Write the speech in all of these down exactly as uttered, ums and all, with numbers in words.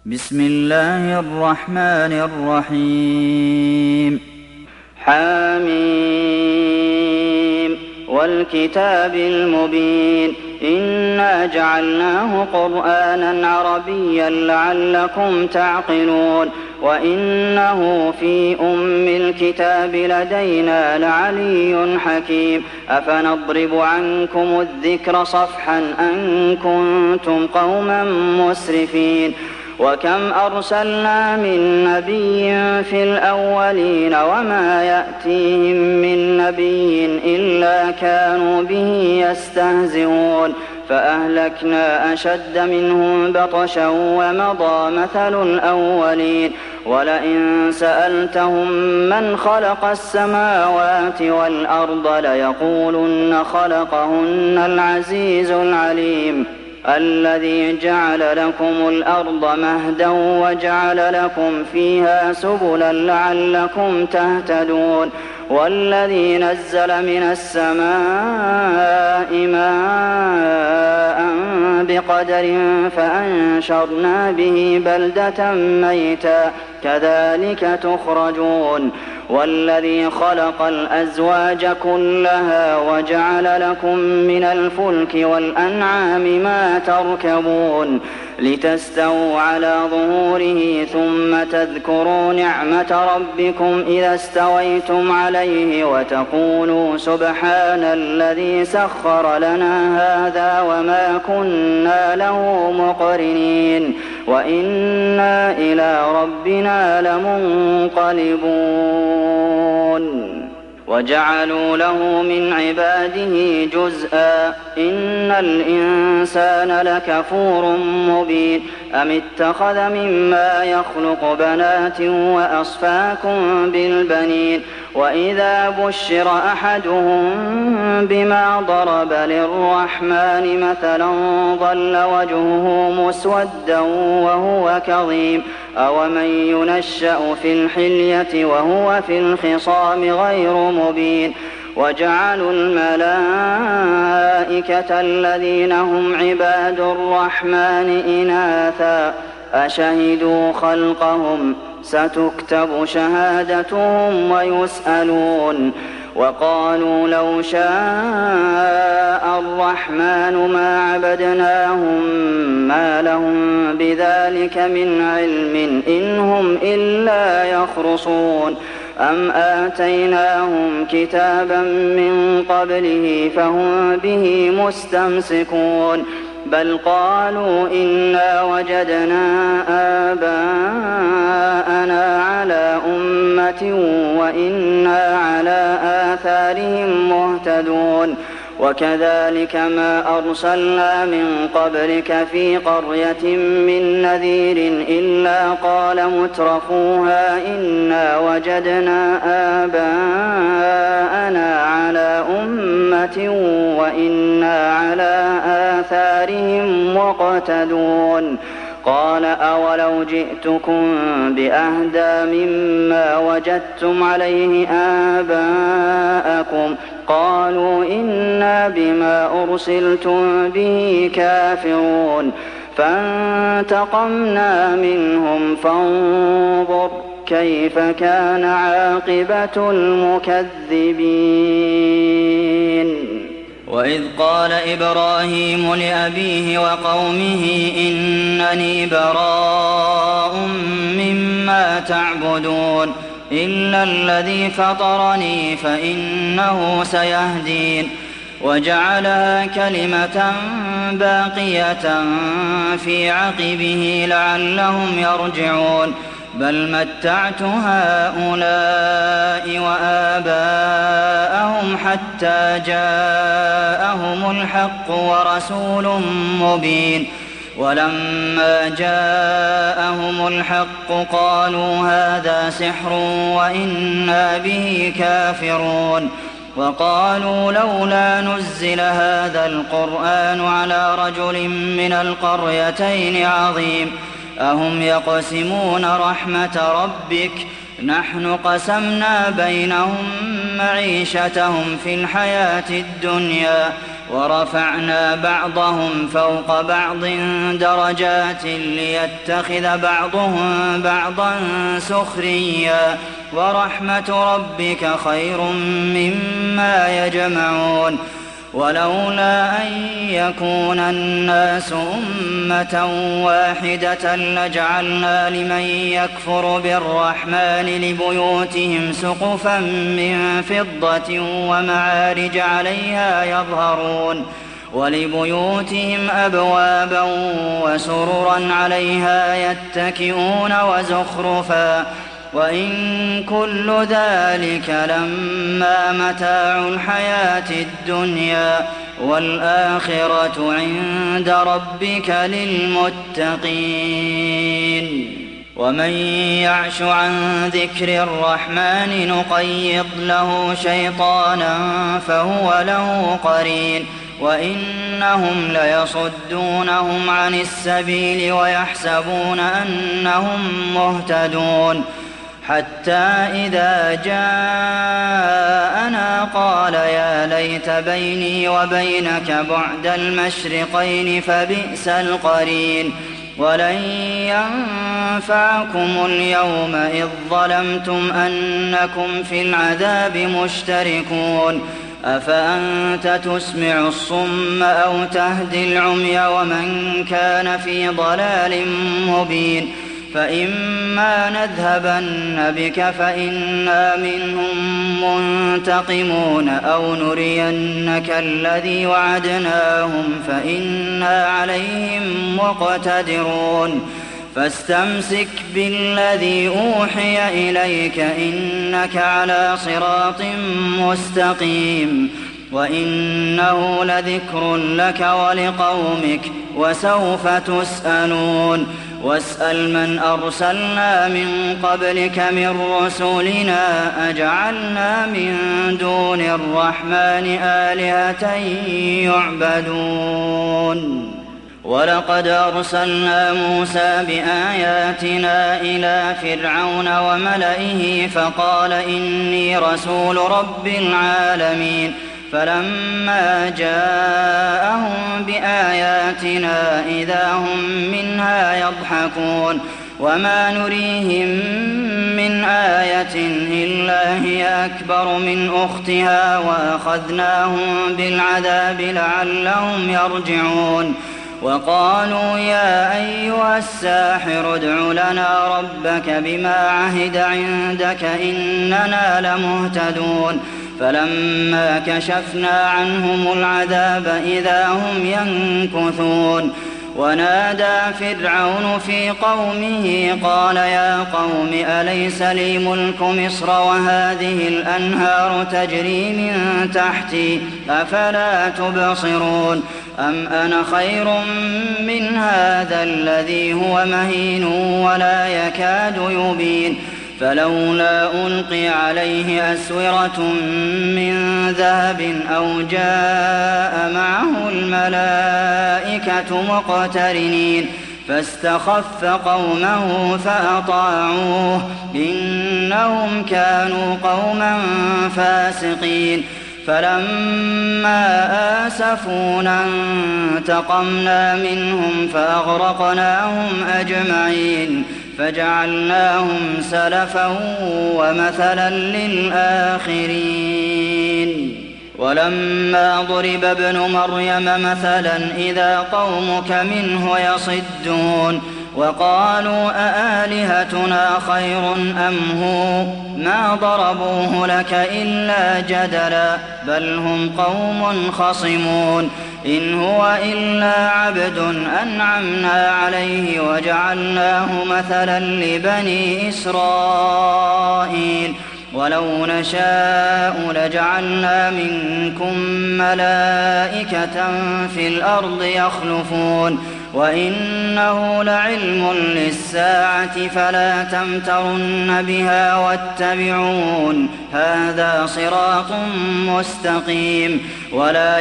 بسم الله الرحمن الرحيم حم والكتاب المبين إنا جعلناه قرآنا عربيا لعلكم تعقلون وإنه في أم الكتاب لدينا لعلي حكيم أفنضرب عنكم الذكر صفحا أن كنتم قوما مسرفين وكم أرسلنا من نبي في الأولين وما يأتيهم من نبي إلا كانوا به يستهزئون فأهلكنا أشد منهم بطشا ومضى مثل الأولين ولئن سألتهم من خلق السماوات والأرض ليقولن خلقهن العزيز العليم الذي جعل لكم الأرض مهدا وجعل لكم فيها سبلا لعلكم تهتدون والذي نزل من السماء ماء بقدر فأنشرنا به بلدة ميتا كذلك تخرجون والذي خلق الأزواج كلها وجعل لكم من الفلك والأنعام ما تركبون لتستووا على ظهوره ثم تذكروا نعمة ربكم إذا استويتم عليه وتقولوا سبحان الذي سخر لنا هذا وما كنا له مقرنين وإنا إلى ربنا لمنقلبون وجعلوا له من عباده جزءا إن الإنسان لكفور مبين أم اتخذ مما يخلق بنات وأصفاكم بالبنين وإذا بشر أحدهم بما ضرب للرحمن مثلا ظل وجهه مسودا وهو كظيم أومن ينشأ في الحلية وهو في الخصام غير مبين وجعلوا الملائكة الذين هم عباد الرحمن إناثا أشهدوا خلقهم ستكتب شهادتهم ويسألون وقالوا لو شاء الرحمن ما عبدناهم ما لهم بذلك من علم إن هم إلا يخرصون أم آتيناهم كتابا من قبله فهم به مستمسكون بل قالوا إنا وجدنا آباءنا على أمة وإنا على آثارهم مهتدون وكذلك ما أرسلنا من قبلك في قرية من نذير إلا قال مترفوها إنا وجدنا آباءنا على أمة وإنا على آثارهم مقتدون قال أولو جئتكم بأهدى مما وجدتم عليه آباءكم قالوا إنا بما أرسلتم به كافرون فانتقمنا منهم فانظر كيف كان عاقبة المكذبين وإذ قال إبراهيم لأبيه وقومه إنني براء مما تعبدون إلا الذي فطرني فإنه سيهدين وجعلها كلمة باقية في عقبه لعلهم يرجعون بل متعت هؤلاء وآباءهم حتى جاءهم الحق ورسول مبين ولما جاءهم الحق قالوا هذا سحر وإنا به كافرون وقالوا لولا نزل هذا القرآن على رجل من القريتين عظيم أهم يقسمون رحمة ربك نحن قسمنا بينهم معيشتهم في الحياة الدنيا ورفعنا بعضهم فوق بعض درجات ليتخذ بعضهم بعضا سخريا ورحمة ربك خير مما يجمعون ولولا أن يكون الناس أمة واحدة لجعلنا لمن يكفر بالرحمن لبيوتهم سقفا من فضة ومعارج عليها يظهرون ولبيوتهم أبوابا وسررا عليها يتكئون وزخرفا وإن كل ذلك لما متاع الحياة الدنيا والآخرة عند ربك للمتقين ومن يعش عن ذكر الرحمن نقيض له شيطانا فهو له قرين وإنهم ليصدونهم عن السبيل ويحسبون أنهم مهتدون حتى إذا جاءنا قال يا ليت بيني وبينك بعد المشرقين فبئس القرين ولن ينفعكم اليوم إذ ظلمتم أنكم في العذاب مشتركون أفأنت تسمع الصم أو تهدي العمي ومن كان في ضلال مبين فإما نذهبن بك فإنا منهم منتقمون أو نرينك الذي وعدناهم فإنا عليهم مقتدرون فاستمسك بالذي أوحي إليك إنك على صراط مستقيم وإنه لذكر لك ولقومك وسوف تسألون واسأل من أرسلنا من قبلك من رسلنا أجعلنا من دون الرحمن آلهة يعبدون ولقد أرسلنا موسى بآياتنا إلى فرعون وملئه فقال إني رسول رب العالمين فلما جاءهم بآياتنا إذا هم منها يضحكون وما نريهم من آية إلا هي أكبر من أختها وأخذناهم بالعذاب لعلهم يرجعون وقالوا يا أيها الساحر ادع لنا ربك بما عهد عندك إننا لمهتدون فلما كشفنا عنهم العذاب إذا هم ينكثون ونادى فرعون في قومه قال يا قوم أليس لي ملك مصر وهذه الأنهار تجري من تحتي أفلا تبصرون أم أنا خير من هذا الذي هو مهين ولا يكاد يبين فلولا ألقي عليه أسورة من ذهب أو جاء معه الملائكة مقترنين فاستخف قومه فأطاعوه إنهم كانوا قوما فاسقين فلما آسفونا انتقمنا منهم فأغرقناهم أجمعين فجعلناهم سلفا ومثلا للآخرين ولما ضرب ابن مريم مثلا إذا قومك منه يصدون وقالوا أآلهتنا خير أم هو ما ضربوه لك إلا جدلا بل هم قوم خصمون إن هو إلا عبد أنعمنا عليه وجعلناه مثلا لبني إسرائيل ولو نشاء لجعلنا منكم ملائكة في الأرض يخلفون وإنه لعلم للساعة فلا تمترن بها واتبعون هذا صراط مستقيم ولا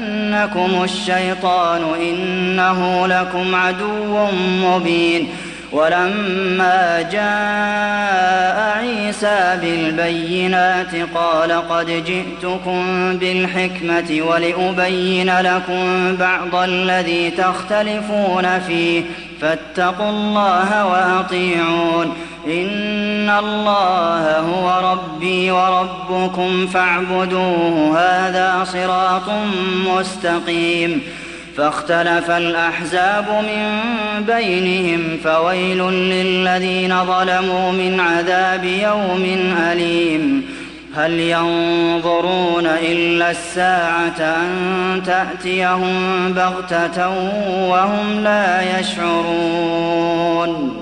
يصدنكم الشيطان إنه لكم عدو مبين ولما جاء عيسى بالبينات قال قد جئتكم بالحكمة ولأبين لكم بعض الذي تختلفون فيه فاتقوا الله وأطيعون إن الله هو ربي وربكم فاعبدوه هذا صراط مستقيم فاختلف الأحزاب من بينهم فويل للذين ظلموا من عذاب يوم أليم هل ينظرون إلا الساعة أن تأتيهم بغتة وهم لا يشعرون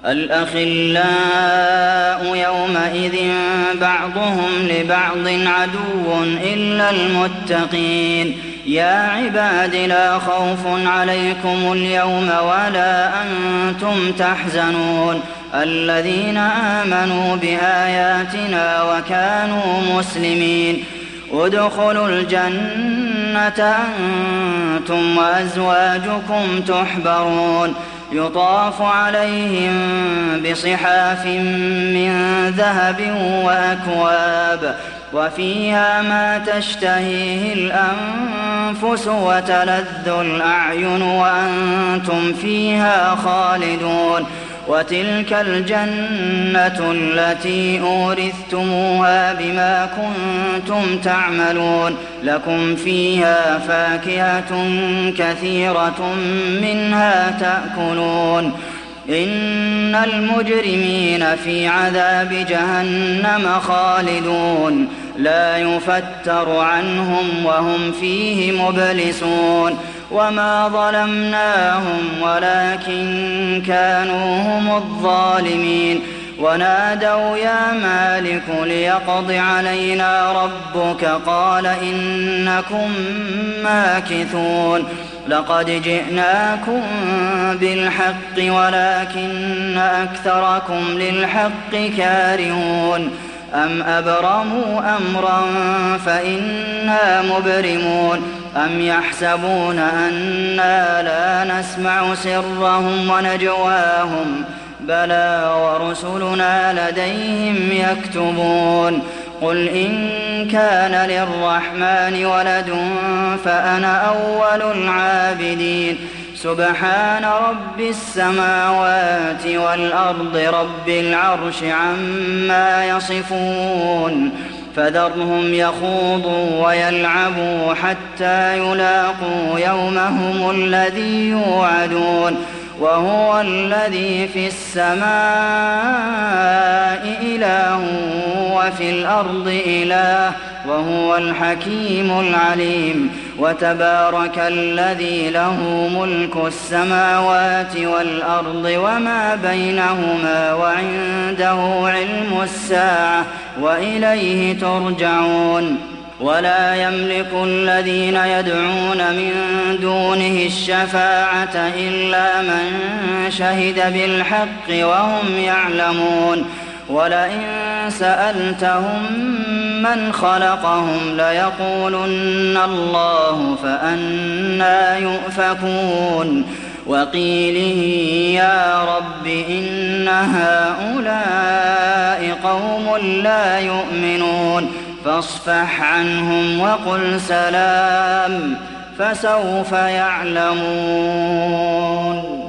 الأخلاء يومئذ بعضهم لبعض عدو إلا المتقين يا عباد لا خوف عليكم اليوم ولا أنتم تحزنون الذين آمنوا بآياتنا وكانوا مسلمين ادخلوا الجنة أنتم وأزواجكم تحبرون يطاف عليهم بصحاف من ذهب وأكواب وفيها ما تشتهيه الأنفس وتلذ الأعين وأنتم فيها خالدون وتلك الجنة التي أورثتموها بما كنتم تعملون لكم فيها فاكهة كثيرة منها تأكلون إن المجرمين في عذاب جهنم خالدون لا يفتر عنهم وهم فيه مبلسون وما ظلمناهم ولكن كانوا هم الظالمين ونادوا يا مالك ليقض علينا ربك قال إنكم ماكثون لقد جئناكم بالحق ولكن أكثركم للحق كارهون أم أبرموا أمرا فإنا مبرمون أم يحسبون أنا لا نسمع سرهم ونجواهم بلى ورسلنا لديهم يكتبون قل إن كان للرحمن ولد فأنا أول العابدين سبحان رب السماوات والأرض رب العرش عما يصفون فذرهم يخوضوا ويلعبوا حتى يلاقوا يومهم الذي يوعدون وهو الذي في السماء إله وفي الأرض إله وهو الحكيم العليم وتبارك الذي له ملك السماوات والأرض وما بينهما وعنده علم الساعة وإليه ترجعون ولا يملك الذين يدعون من دونه الشفاعة إلا من شهد بالحق وهم يعلمون ولئن سألتهم من خلقهم ليقولن الله فأنى يؤفكون وقيله يا رب إن هؤلاء قوم لا يؤمنون فاصفح عنهم وقل سلام فسوف يعلمون